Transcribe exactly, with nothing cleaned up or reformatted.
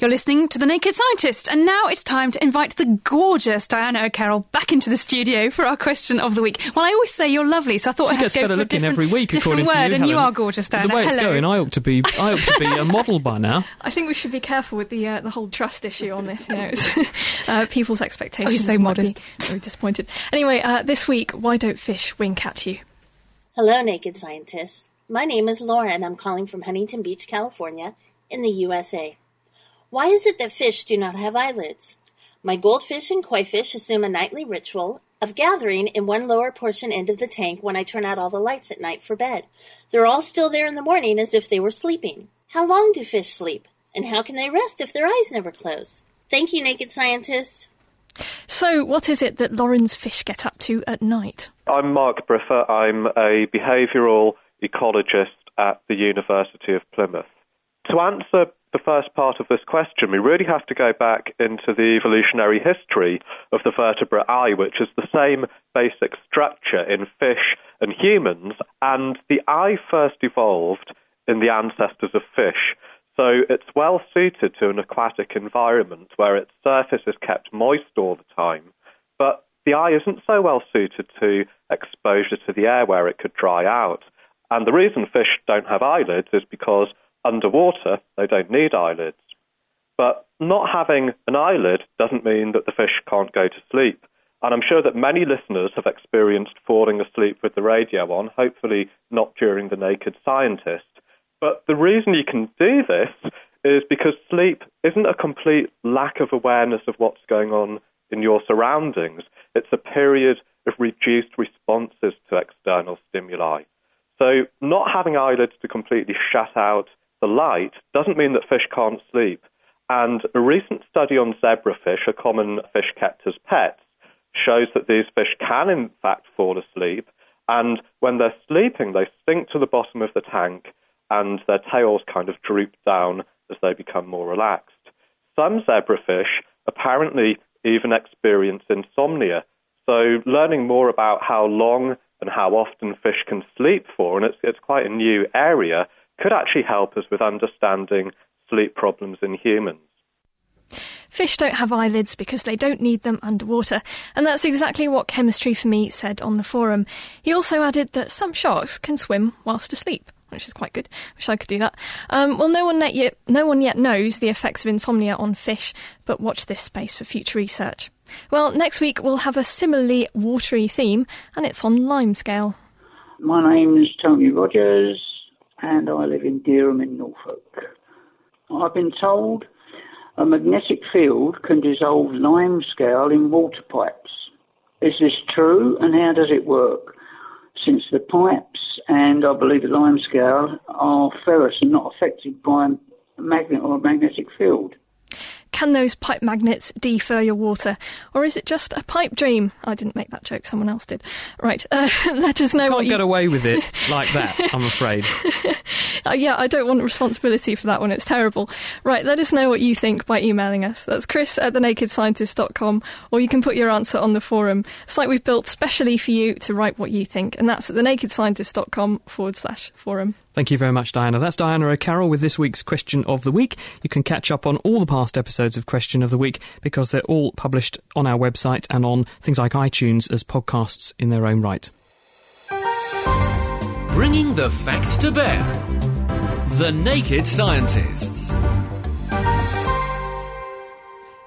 You're listening to The Naked Scientist, and now it's time to invite the gorgeous Diana O'Carroll back into the studio for our question of the week. Well, I always say you're lovely, so I thought she I had gets to go better for a looking different, every week, different according word, to you, and you Helen. are gorgeous, Diana. The way it's Hello. going, I ought to be, I ought to be a model by now. I think we should be careful with the uh, the whole trust issue on this. You know, uh, people's expectations. Oh, you're so might modest. be very disappointed. Anyway, uh, this week, why don't fish wink at you? Hello, Naked Scientists. My name is Laura, and I'm calling from Huntington Beach, California, in the U S A. Why is it that fish do not have eyelids? My goldfish and koi fish assume a nightly ritual of gathering in one lower portion end of the tank when I turn out all the lights at night for bed. They're all still there in the morning as if they were sleeping. How long do fish sleep? And how can they rest if their eyes never close? Thank you, Naked Scientist. So, what is it that Lauren's fish get up to at night? I'm Mark Briffer. I'm a behavioural ecologist at the University of Plymouth. To answer the first part of this question, we really have to go back into the evolutionary history of the vertebrate eye, which is the same basic structure in fish and humans, and the eye first evolved in the ancestors of fish. So it's well suited to an aquatic environment where its surface is kept moist all the time, but the eye isn't so well suited to exposure to the air where it could dry out. And the reason fish don't have eyelids is because underwater, they don't need eyelids. But not having an eyelid doesn't mean that the fish can't go to sleep. And I'm sure that many listeners have experienced falling asleep with the radio on, hopefully not during The Naked Scientist. But the reason you can do this is because sleep isn't a complete lack of awareness of what's going on in your surroundings. It's a period of reduced responses to external stimuli. So not having eyelids to completely shut out the light doesn't mean that fish can't sleep. And a recent study on zebrafish, a common fish kept as pets, shows that these fish can in fact fall asleep. And when they're sleeping, they sink to the bottom of the tank and their tails kind of droop down as they become more relaxed. Some zebrafish apparently even experience insomnia. So learning more about how long and how often fish can sleep for, and it's, it's quite a new area, could actually help us with understanding sleep problems in humans. Fish don't have eyelids because they don't need them underwater, and that's exactly what Chemistry for Me said on the forum. He also added that some sharks can swim whilst asleep, which is quite good. Wish I could do that. Um, well, no one yet, no one yet knows the effects of insomnia on fish, but watch this space for future research. Well, next week we'll have a similarly watery theme, and it's on limescale. My name's Tony Rogers, and I live in Dereham in Norfolk. I've been told a magnetic field can dissolve limescale in water pipes. Is this true, and how does it work? Since the pipes and I believe the limescale are ferrous and not affected by a magnet or a magnetic field. Can those pipe magnets defer your water? Or is it just a pipe dream? I didn't make that joke, someone else did. Right, uh, let us know Can't what you... get away with it like that, I'm afraid. uh, yeah, I don't want responsibility for that one, it's terrible. Right, let us know what you think by emailing us. That's chris at the naked scientist dot com, or you can put your answer on the forum. It's like we've built specially for you to write what you think, and that's at the naked scientist dot com forward slash forum. Thank you very much, Diana. That's Diana O'Carroll with this week's Question of the Week. You can catch up on all the past episodes of Question of the Week because they're all published on our website and on things like iTunes as podcasts in their own right. Bringing the facts to bear. The Naked Scientists.